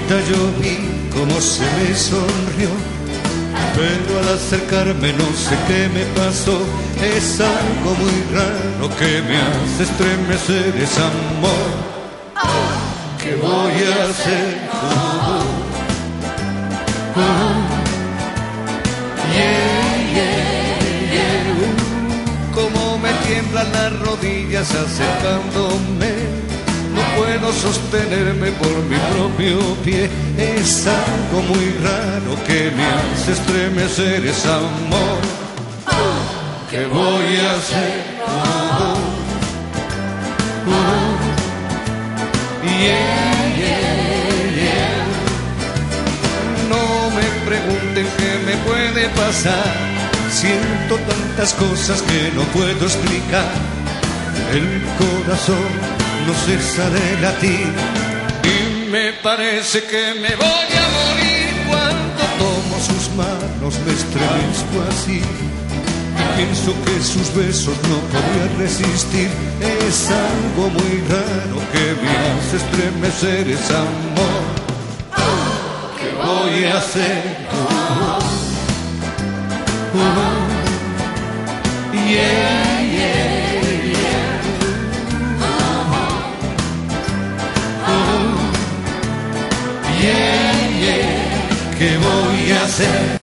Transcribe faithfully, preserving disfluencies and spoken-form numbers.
yo vi cómo se me sonrió, pero al acercarme no sé qué me pasó. Es algo muy raro que me hace estremecer, es amor. ¿Qué voy a hacer? Uh, uh, uh. Yeah, yeah, yeah. Uh, cómo me tiemblan las rodillas acercándome. No puedo sostenerme por mi propio pie. Es algo muy raro que me hace estremecer, es amor. ¿Qué voy a hacer? Uh, uh, uh. Yeah, yeah, yeah. No me pregunten qué me puede pasar. Siento tantas cosas que no puedo explicar. El corazón no cesa de latir y me parece que me voy a morir. Cuando tomo sus manos me estremezco así y pienso que sus besos no podría resistir. Es algo muy raro que me hace estremecer, es amor. ¿Qué voy a hacer? Uh, uh, uh. Yeah, yeah. Yeah, yeah, ¿qué voy a hacer?